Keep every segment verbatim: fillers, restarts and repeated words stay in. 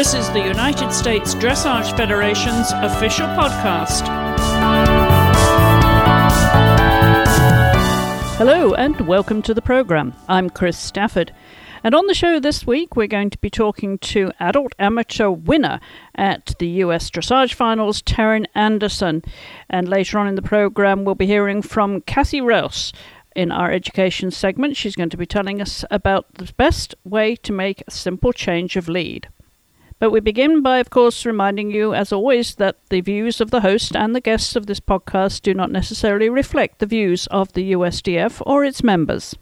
This is the United States Dressage Federation's official podcast. Hello and welcome to the program. I'm Chris Stafford. And on the show this week, we're going to be talking to adult amateur winner at the U S Dressage Finals, Taryn Anderson. And later on in the program, we'll be hearing from Kathy Rouse. In our education segment, she's going to be telling us about the best way to make a simple change of lead. But we begin by, of course, reminding you, as always, that the views of the host and the guests of this podcast do not necessarily reflect the views of the U S D F or its members.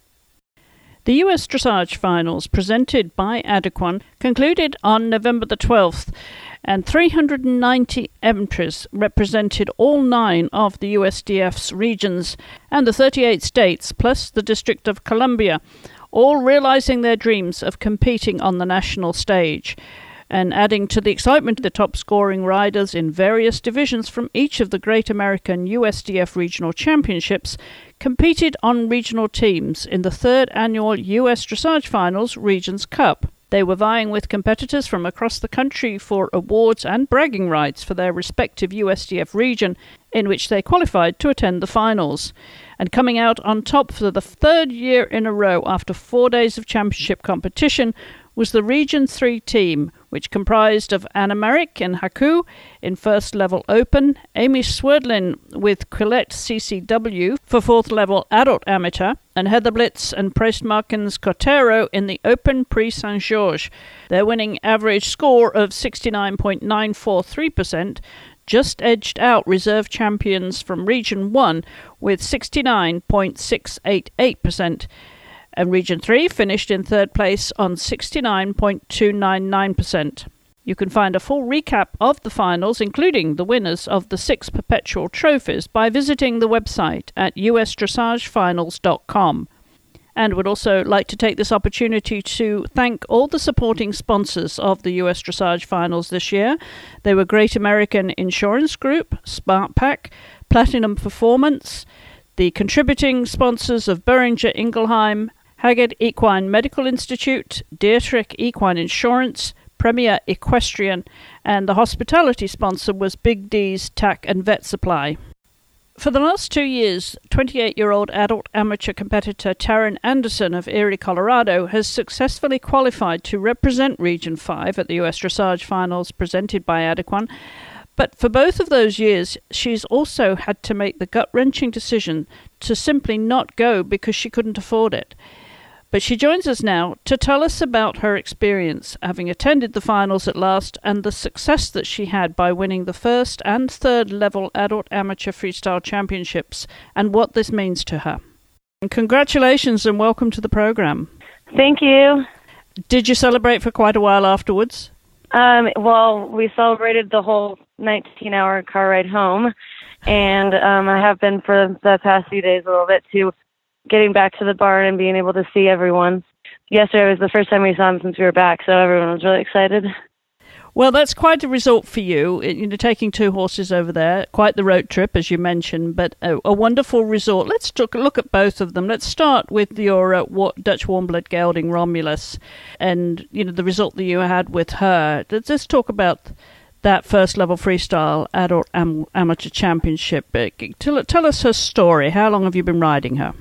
The U S Dressage Finals, presented by Adequan, concluded on November the twelfth, and three hundred ninety entries represented all nine of the U S D F's regions and the thirty-eight states, plus the District of Columbia, all realizing their dreams of competing on the national stage. And adding to the excitement, the top-scoring riders in various divisions from each of the Great American U S D F Regional Championships competed on regional teams in the third annual U S Dressage Finals Regions Cup. They were vying with competitors from across the country for awards and bragging rights for their respective U S D F region in which they qualified to attend the finals. And coming out on top for the third year in a row after four days of championship competition was the Region three team, which comprised of Anna Merrick and Haku in first level open, Amy Swerdlin with Quillette C C W for fourth level adult amateur, and Heather Blitz and Preistmarkens Cotero in the open Prix Saint Georges. Their winning average score of sixty-nine point nine four three percent just edged out reserve champions from Region one with sixty-nine point six eight eight percent. And Region three finished in third place on sixty-nine point two nine nine percent. You can find a full recap of the finals, including the winners of the six perpetual trophies, by visiting the website at u s dressage finals dot com. And would also like to take this opportunity to thank all the supporting sponsors of the U S Dressage Finals this year. They were Great American Insurance Group, SparkPack, Platinum Performance, the contributing sponsors of Boehringer Ingelheim, Haggard Equine Medical Institute, Dietrich Equine Insurance, Premier Equestrian, and the hospitality sponsor was Big D's Tack and Vet Supply. For the last two years, twenty-eight-year-old adult amateur competitor Taryn Anderson of Erie, Colorado, has successfully qualified to represent Region five at the U S Dressage Finals presented by Adequan. But for both of those years, she's also had to make the gut-wrenching decision to simply not go because she couldn't afford it. But she joins us now to tell us about her experience, having attended the finals at last, and the success that she had by winning the first and third level adult amateur freestyle championships, and what this means to her. And congratulations and welcome to the program. Thank you. Did you celebrate for quite a while afterwards? Um, well, we celebrated the whole nineteen-hour car ride home, and um, I have been for the past few days a little bit too, getting back to the barn and being able to see everyone. Yesterday was the first time we saw them since we were back, so everyone was really excited. Well, that's quite a result for you, you know, taking two horses over there, quite the road trip, as you mentioned, but a, a wonderful result. Let's look, look at both of them. Let's start with your uh, Dutch Warmblood gelding, Romulus, and, you know, the result that you had with her. Let's just talk about that first level freestyle adult am- amateur championship. Tell, tell us her story. How long have you been riding her?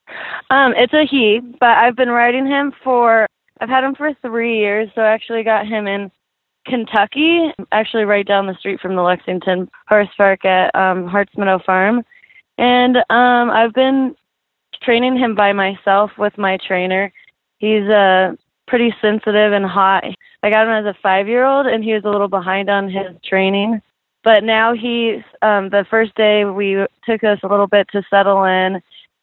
Um, it's a he, but I've been riding him for, I've had him for three years, so I actually got him in Kentucky, actually right down the street from the Lexington Horse Park at um, Harts Meadow Farm. And um, I've been training him by myself with my trainer. He's uh, pretty sensitive and hot. I got him as a five-year-old, and he was a little behind on his training. But now he, um, the first day we took us a little bit to settle in.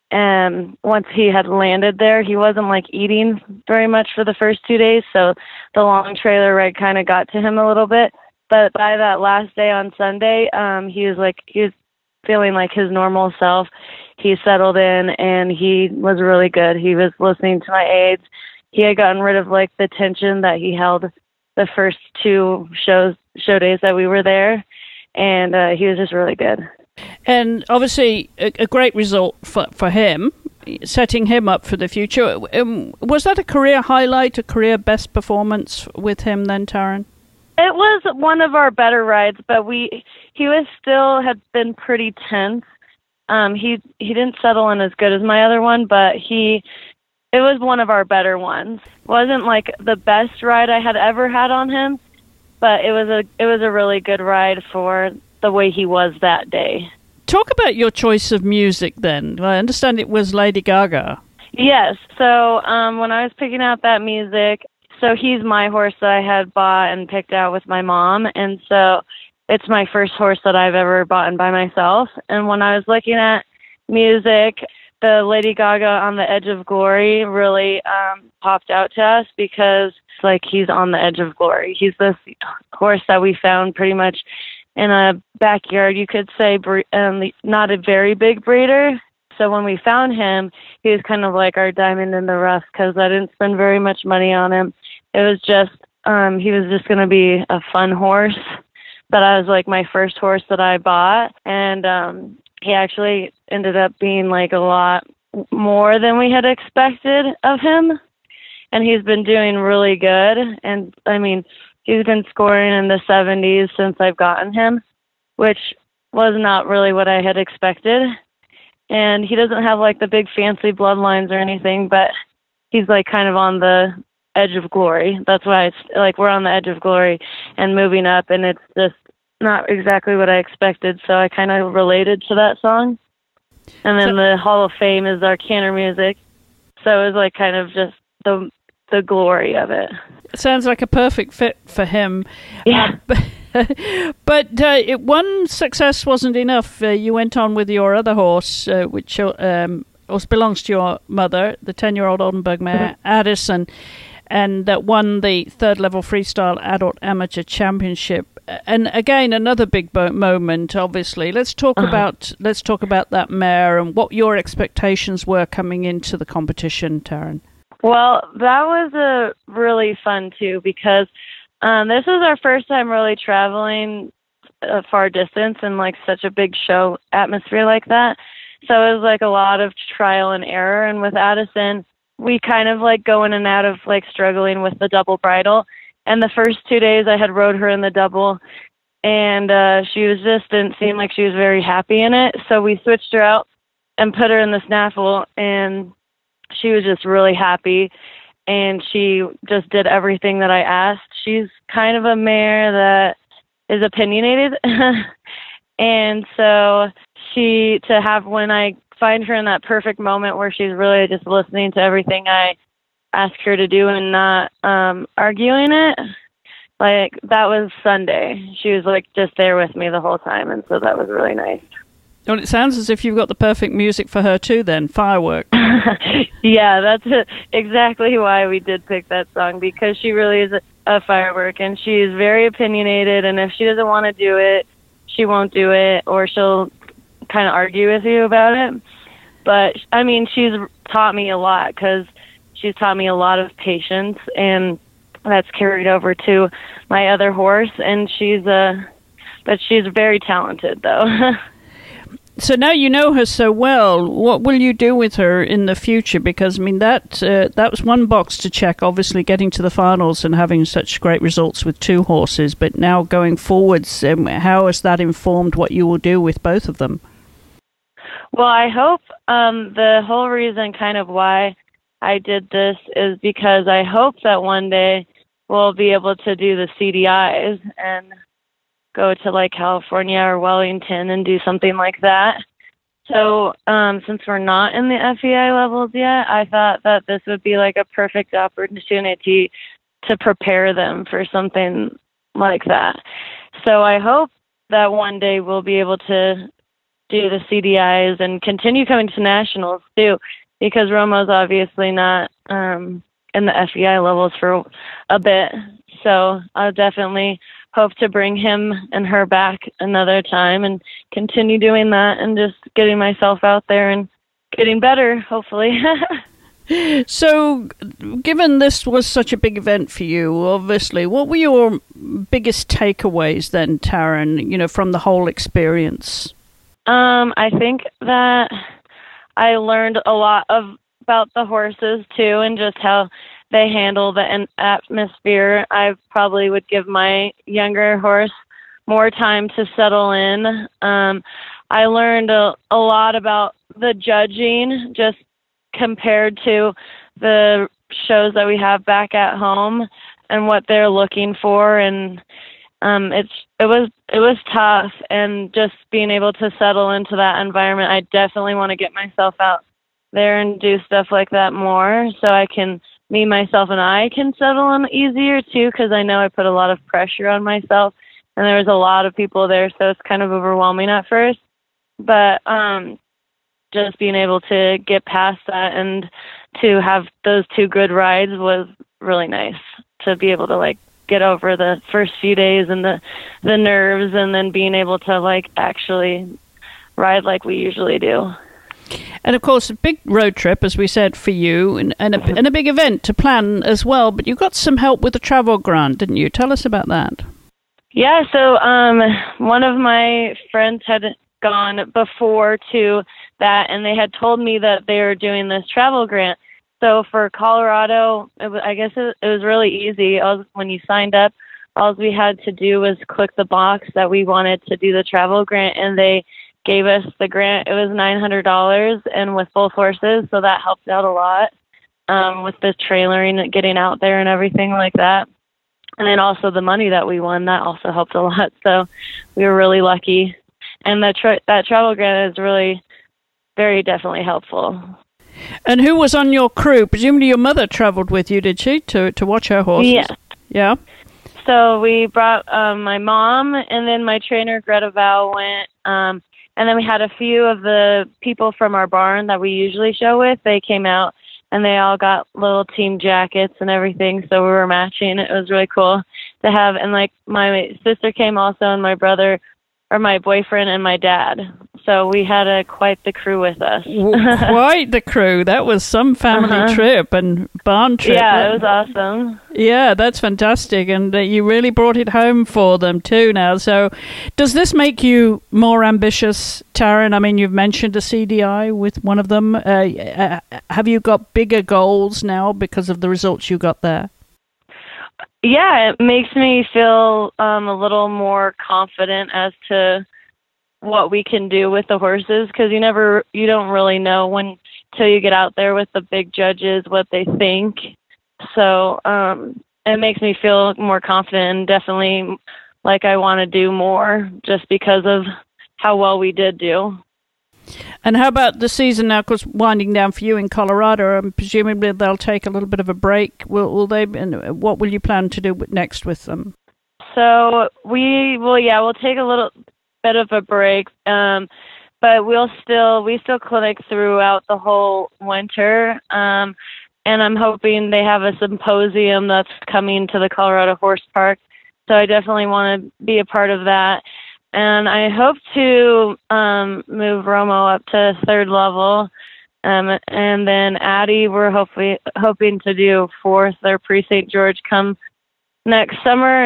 And once he had landed there, he wasn't like eating very much for the first two days. So the long trailer ride kind of got to him a little bit. But by that last day on Sunday, um, he was like, he was feeling like his normal self. He settled in and he was really good. He was listening to my aids. He had gotten rid of like the tension that he held the first two shows, show days that we were there. And uh, he was just really good. And obviously a, a great result for, for him, setting him up for the future. Um, was that a career highlight, a career best performance with him then, Taryn? It was one of our better rides, but we he was still had been pretty tense. Um, he he didn't settle in as good as my other one, but he it was one of our better ones. Wasn't like the best ride I had ever had on him, but it was a it was a really good ride for the way he was that day. Talk about your choice of music then. I understand it was Lady Gaga. Yes. So um, when I was picking out that music, so he's my horse that I had bought and picked out with my mom, and so it's my first horse that I've ever bought by myself. And when I was looking at music, the Lady Gaga on the Edge of Glory really um, popped out to us because it's like he's on the edge of glory. He's this horse that we found pretty much in a backyard, you could say, um, not a very big breeder. So when we found him, he was kind of like our diamond in the rough because I didn't spend very much money on him. It was just, um, he was just going to be a fun horse. That I was like my first horse that I bought. And um, he actually ended up being like a lot more than we had expected of him. And he's been doing really good. And I mean, he's been scoring in the seventies since I've gotten him, which was not really what I had expected. And he doesn't have like the big fancy bloodlines or anything, but he's like kind of on the edge of glory. That's why it's like we're on the edge of glory and moving up, and it's just not exactly what I expected. So I kind of related to that song. And then so, the Hall of Fame is our canter music. So it was like kind of just the the glory of it. Sounds like a perfect fit for him. Yeah. Uh, but uh, it, one success wasn't enough. Uh, you went on with your other horse, uh, which um, also belongs to your mother, the ten-year-old Oldenburg mare, mm-hmm. Addison, and that won the third-level freestyle adult amateur championship. And again, another big bo- moment. Obviously, let's talk uh-huh. about let's talk about that mare and what your expectations were coming into the competition, Taryn. Well, that was a really fun too because um, this was our first time really traveling a far distance in like such a big show atmosphere like that. So it was like a lot of trial and error. And with Addison, we kind of like go in and out of like struggling with the double bridle. And the first two days I had rode her in the double, and uh, she was just didn't seem like she was very happy in it. So we switched her out and put her in the snaffle, and she was just really happy. And she just did everything that I asked. She's kind of a mare that is opinionated. And so she, to have, when I find her in that perfect moment where she's really just listening to everything I ask her to do and not um, arguing it, like that was Sunday. She was like just there with me the whole time. And so that was really nice. Well, it sounds as if you've got the perfect music for her too then, Firework. Yeah, that's exactly why we did pick that song, because she really is a, a firework, and she's very opinionated, and if she doesn't want to do it, she won't do it, or she'll kind of argue with you about it. But, I mean, she's taught me a lot, because she's taught me a lot of patience, and that's carried over to my other horse, and she's a, but she's very talented, though. So now you know her so well, what will you do with her in the future? Because, I mean, that uh, that was one box to check, obviously getting to the finals and having such great results with two horses. But now going forwards, um, how has that informed what you will do with both of them? Well, I hope um, the whole reason kind of why I did this is because I hope that one day we'll be able to do the C D Is and go to like California or Wellington and do something like that. So um, since we're not in the F E I levels yet, I thought that this would be like a perfect opportunity to prepare them for something like that. So I hope that one day we'll be able to do the C D Is and continue coming to nationals too, because Romo's obviously not um, in the F E I levels for a bit. So I'll definitely hope to bring him and her back another time and continue doing that and just getting myself out there and getting better, hopefully. So, given this was such a big event for you, obviously, what were your biggest takeaways then, Taryn, you know, from the whole experience? Um, I think that I learned a lot of about the horses too, and just how they handle the an- atmosphere. I probably would give my younger horse more time to settle in. Um, I learned a, a lot about the judging just compared to the shows that we have back at home and what they're looking for. And um, it's it was it was tough, and just being able to settle into that environment, I definitely want to get myself out there and do stuff like that more, so I can me myself and I can settle in easier too, because I know I put a lot of pressure on myself, and there was a lot of people there, so it's kind of overwhelming at first. But um, just being able to get past that and to have those two good rides was really nice, to be able to like get over the first few days and the the nerves, and then being able to like actually ride like we usually do. And of course, a big road trip, as we said, for you, and, and, a, and a big event to plan as well. But you got some help with the travel grant, didn't you? Tell us about that. Yeah, so um, one of my friends had gone before to that, and they had told me that they were doing this travel grant. So for Colorado, it was, I guess it, it was really easy. Was, when you signed up, all we had to do was click the box that we wanted to do the travel grant, and they gave us the grant. It was nine hundred dollars, and with both horses, so that helped out a lot um, with the trailering, getting out there and everything like that. And then also the money that we won, that also helped a lot. So we were really lucky. And that, tra- that travel grant is really very definitely helpful. And who was on your crew? Presumably your mother traveled with you, did she, to, to watch her horses? Yeah. Yeah. So we brought um, my mom, and then my trainer, Greta Val, went. Um, and then we had a few of the people from our barn that we usually show with. They came out, and they all got little team jackets and everything, so we were matching. It was really cool to have. And, like, my sister came also, and my brother, or my boyfriend, and my dad. So we had a quite the crew with us. Quite the crew. That was some family uh-huh. trip and barn trip. Yeah, it was awesome. Yeah, that's fantastic. And uh, you really brought it home for them too now. So does this make you more ambitious, Taryn? I mean, you've mentioned a C D I with one of them. Uh, uh, have you got bigger goals now because of the results you got there? Yeah, it makes me feel um, a little more confident as to what we can do with the horses, because you never, you don't really know when till you get out there with the big judges what they think. So um, it makes me feel more confident, and definitely like I want to do more just because of how well we did do. And how about the season now? Because winding down for you in Colorado, and presumably they'll take a little bit of a break. Will, will they? And what will you plan to do next with them? So we will, yeah, we'll take a little bit of a break, um, but we'll still we still clinic throughout the whole winter. Um, and I'm hoping they have a symposium that's coming to the Colorado Horse Park. So I definitely want to be a part of that. And I hope to um, move Romo up to third level. Um, and then Addie, we're hopefully hoping to do fourth or pre-Saint George come next summer.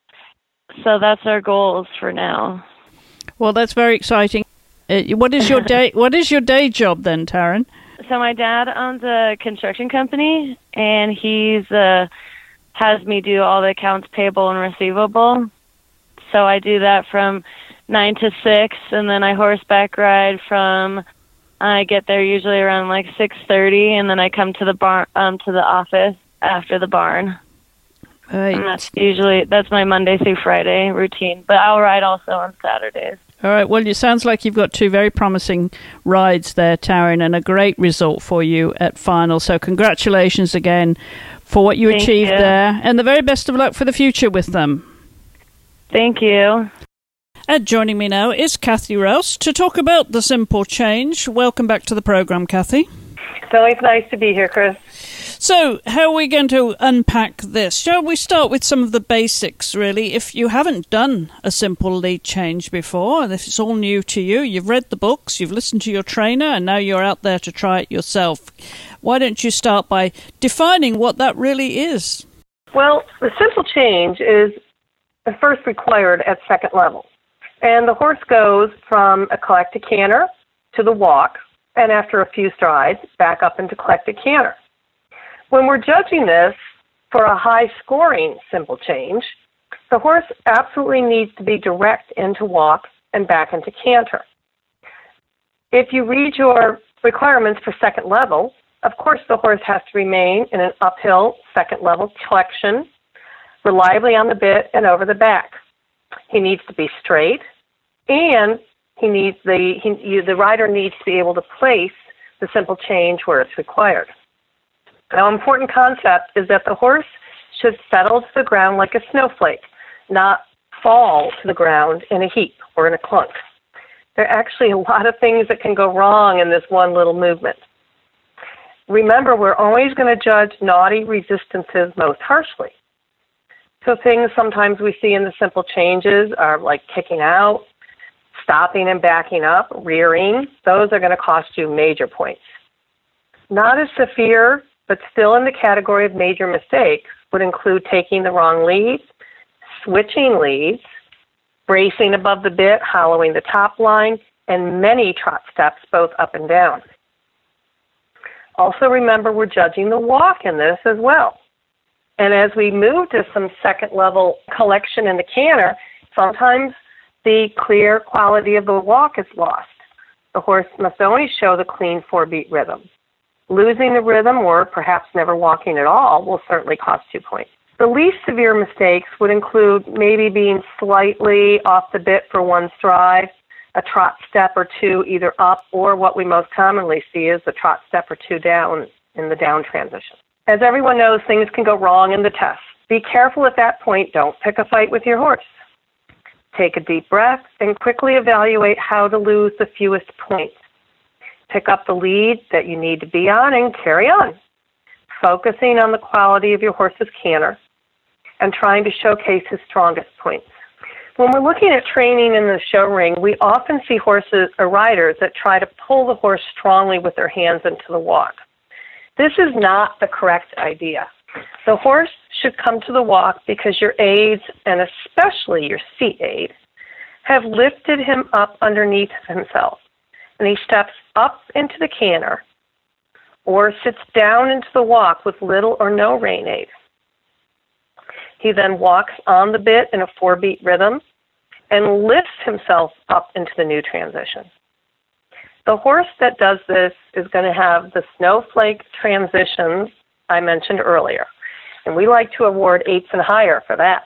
So that's our goals for now. Well, that's very exciting. Uh, what is your day? What is your day job then, Taryn? So my dad owns a construction company, and he's uh, has me do all the accounts payable and receivable. So I do that from nine to six, and then I horseback ride from. I get there usually around like six thirty, and then I come to the barn, um, to the office after the barn. Right. And that's usually that's my Monday through Friday routine. But I'll ride also on Saturdays. All right. Well, it sounds like you've got two very promising rides there, Taryn, and a great result for you at final. So congratulations again for what you Thank achieved you. there, and the very best of luck for the future with them. Thank you. And joining me now is Kathy Rouse to talk about the Simple Change. Welcome back to the program, Kathy. It's always nice to be here, Chris. So, how are we going to unpack this? Shall we start with some of the basics, really? If you haven't done a simple lead change before, and if it's all new to you, you've read the books, you've listened to your trainer, and now you're out there to try it yourself. Why don't you start by defining what that really is? Well, the simple change is first required at second level. And the horse goes from a collected canter to the walk, and after a few strides, back up into collected canter. When we're judging this for a high-scoring simple change, the horse absolutely needs to be direct into walk and back into canter. If you read your requirements for second level, of course the horse has to remain in an uphill second level collection, reliably on the bit and over the back. He needs to be straight, and he needs the, he, you, the rider needs to be able to place the simple change where it's required. Now, an important concept is that the horse should settle to the ground like a snowflake, not fall to the ground in a heap or in a clunk. There are actually a lot of things that can go wrong in this one little movement. Remember, we're always going to judge naughty resistances most harshly. So things sometimes we see in the simple changes are like kicking out, stopping and backing up, rearing. Those are going to cost you major points. Not as severe, but still in the category of major mistakes, would include taking the wrong lead, switching leads, bracing above the bit, hollowing the top line, and many trot steps both up and down. Also remember, we're judging the walk in this as well. And as we move to some second level collection in the canter, sometimes the clear quality of the walk is lost. The horse must only show the clean four-beat rhythm. Losing the rhythm, or perhaps never walking at all, will certainly cost two points. The least severe mistakes would include maybe being slightly off the bit for one stride, a trot step or two either up, or what we most commonly see is a trot step or two down in the down transition. As everyone knows, things can go wrong in the test. Be careful at that point. Don't pick a fight with your horse. Take a deep breath and quickly evaluate how to lose the fewest points. Pick up the lead that you need to be on and carry on, focusing on the quality of your horse's canter and trying to showcase his strongest points. When we're looking at training in the show ring, we often see horses or riders that try to pull the horse strongly with their hands into the walk. This is not the correct idea. The horse should come to the walk because your aids, and especially your seat aid, have lifted him up underneath himself, and he steps up into the canter or sits down into the walk with little or no rein aid. He then walks on the bit in a four-beat rhythm and lifts himself up into the new transition. The horse that does this is going to have the snowflake transitions I mentioned earlier, and we like to award eights and higher for that.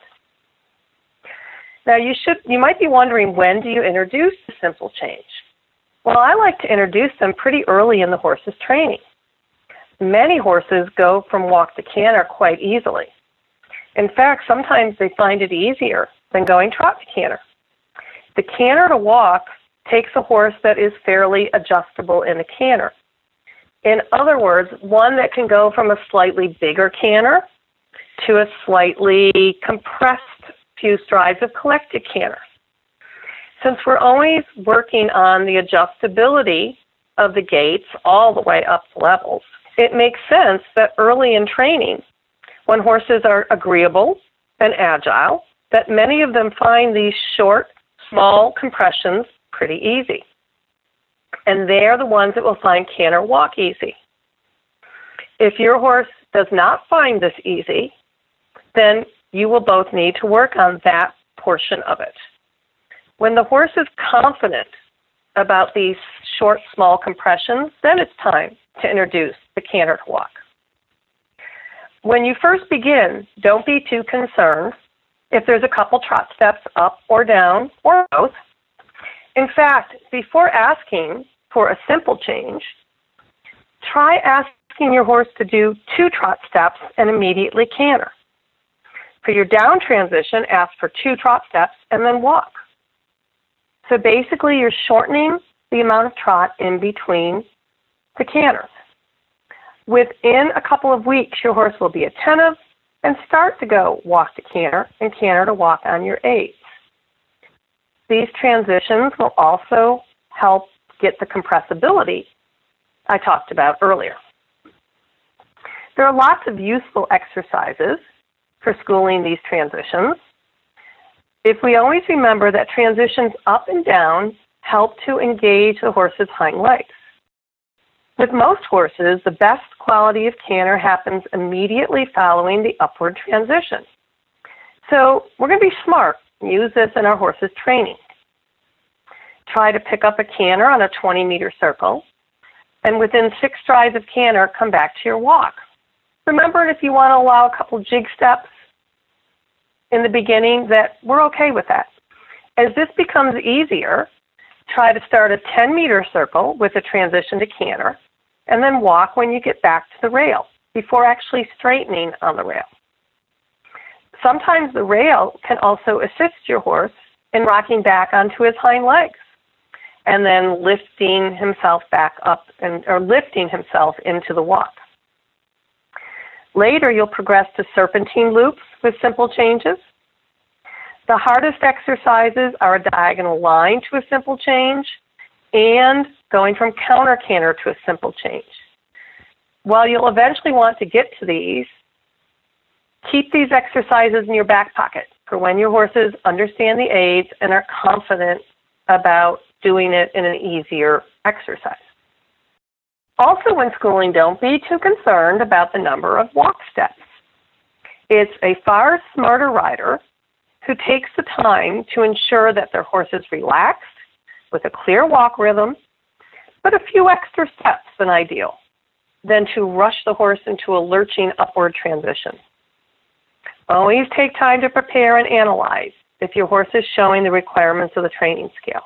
Now, you should, you might be wondering, when do you introduce the simple change? Well, I like to introduce them pretty early in the horse's training. Many horses go from walk to canter quite easily. In fact, sometimes they find it easier than going trot to canter. The canter to walk takes a horse that is fairly adjustable in the canter. In other words, one that can go from a slightly bigger canter to a slightly compressed few strides of collected canter. Since we're always working on the adjustability of the gaits all the way up the levels, it makes sense that early in training, when horses are agreeable and agile, that many of them find these short, small compressions pretty easy. And they're the ones that will find canter walk easy. If your horse does not find this easy, then you will both need to work on that portion of it. When the horse is confident about these short, small compressions, then it's time to introduce the canter to walk. When you first begin, don't be too concerned if there's a couple trot steps up or down or both. In fact, before asking for a simple change, try asking your horse to do two trot steps and immediately canter. For your down transition, ask for two trot steps and then walk. So basically, you're shortening the amount of trot in between the canters. Within a couple of weeks, your horse will be attentive and start to go walk to canter and canter to walk on your aids. These transitions will also help get the compressibility I talked about earlier. There are lots of useful exercises for schooling these transitions. If we always remember that transitions up and down help to engage the horse's hind legs. With most horses, the best quality of canter happens immediately following the upward transition. So we're going to be smart and use this in our horse's training. Try to pick up a canter on a twenty meter circle, and within six strides of canter, come back to your walk. Remember, if you want to allow a couple jig steps in the beginning, that we're okay with that. As this becomes easier, try to start a ten meter circle with a transition to canter, and then walk when you get back to the rail before actually straightening on the rail. Sometimes the rail can also assist your horse in rocking back onto his hind legs and then lifting himself back up and or lifting himself into the walk. Later, you'll progress to serpentine loops with simple changes. The hardest exercises are a diagonal line to a simple change and going from counter canter to a simple change. While you'll eventually want to get to these, keep these exercises in your back pocket for when your horses understand the aids and are confident about doing it in an easier exercise. Also, when schooling, don't be too concerned about the number of walk steps. It's a far smarter rider who takes the time to ensure that their horse is relaxed with a clear walk rhythm, but a few extra steps than ideal, than to rush the horse into a lurching upward transition. Always take time to prepare and analyze if your horse is showing the requirements of the training scale.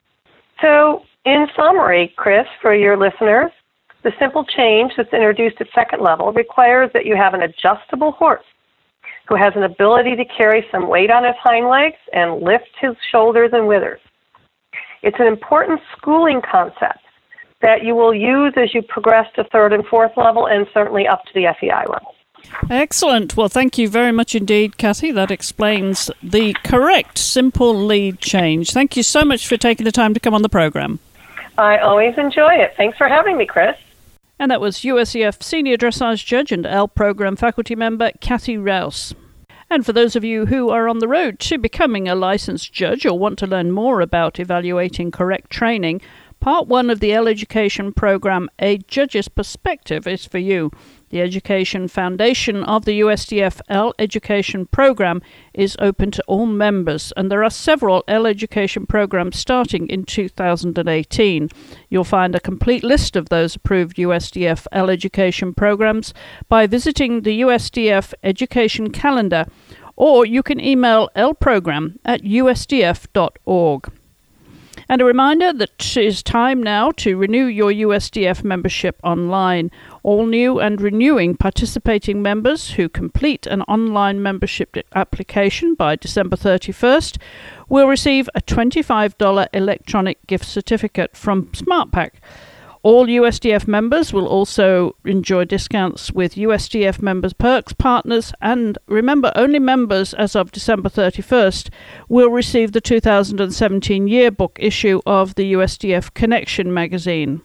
So, in summary, Chris, for your listeners, the simple change that's introduced at second level requires that you have an adjustable horse who has an ability to carry some weight on his hind legs and lift his shoulders and withers. It's an important schooling concept that you will use as you progress to third and fourth level and certainly up to the F E I level. Excellent. Well, thank you very much indeed, Kathy. That explains the correct simple lead change. Thank you so much for taking the time to come on the program. I always enjoy it. Thanks for having me, Chris. And that was U S E F Senior Dressage Judge and L Program faculty member Kathy Rouse. And for those of you who are on the road to becoming a licensed judge or want to learn more about evaluating correct training, Part one of the L Education program, A Judge's Perspective, is for you. The Education Foundation of the U S D F L Education program is open to all members, and there are several L Education programs starting in two thousand eighteen. You'll find a complete list of those approved U S D F L Education programs by visiting the U S D F Education Calendar, or you can email lprogram at u s d f dot org. And a reminder that it is time now to renew your U S D F membership online. All new and renewing participating members who complete an online membership application by December thirty-first will receive a twenty-five dollars electronic gift certificate from SmartPack. All U S D F members will also enjoy discounts with U S D F members' perks partners, and remember, only members as of December thirty-first will receive the two thousand seventeen yearbook issue of the U S D F Connection magazine.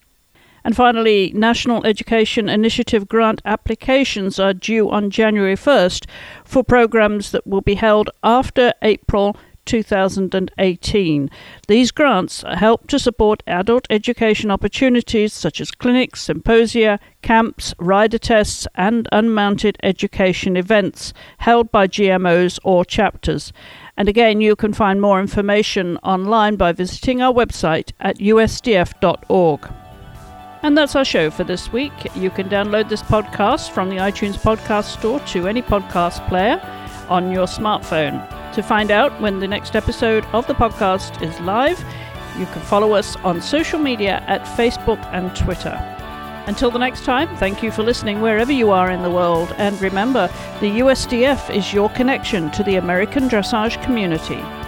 And finally, National Education Initiative grant applications are due on January first for programs that will be held after April two thousand eighteen. These grants help to support adult education opportunities such as clinics, symposia, camps, rider tests, and unmounted education events held by G M Os or chapters. And again, you can find more information online by visiting our website at u s d f dot org. And that's our show for this week. You can download this podcast from the iTunes podcast store to any podcast player on your smartphone. To find out when the next episode of the podcast is live, you can follow us on social media at Facebook and Twitter. Until the next time, thank you for listening wherever you are in the world. And remember, the U S D F is your connection to the American dressage community.